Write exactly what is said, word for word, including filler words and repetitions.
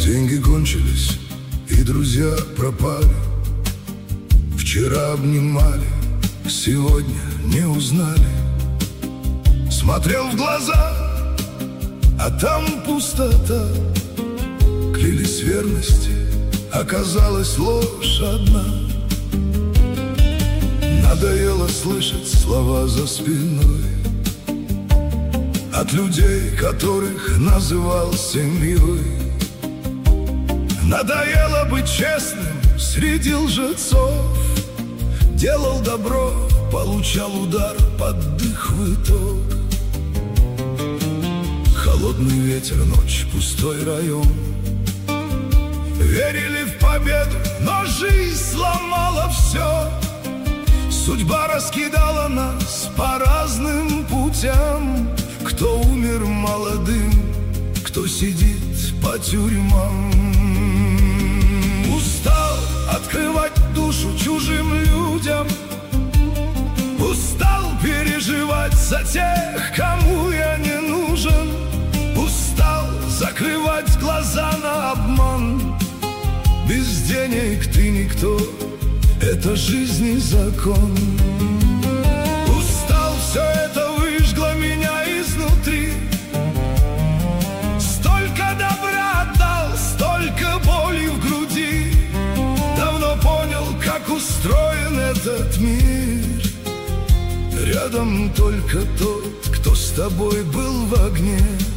Деньги кончились, и друзья пропали. Вчера обнимали, сегодня не узнали. Смотрел в глаза, а там пустота. Клялись верности, оказалась ложь одна. Надоело слышать слова за спиной от людей, которых называл семьей. Надоело быть честным среди лжецов. Делал добро, получал удар под дых в итог. Холодный ветер, ночь, пустой район. Верили в победу, но жизнь сломала все. Судьба раскидала нас по разным путям. Кто умер молодым, кто сидит по тюрьмам. Устал открывать душу чужим людям. Устал переживать за тех, кому я не нужен. Устал закрывать глаза на обман. Без денег ты никто, это жизни закон. Устал, все это выжгло меня изнутри. Столько добра отдал, столько боли в груди. Давно понял, как устроен этот мир. Рядом только тот, кто с тобой был в огне.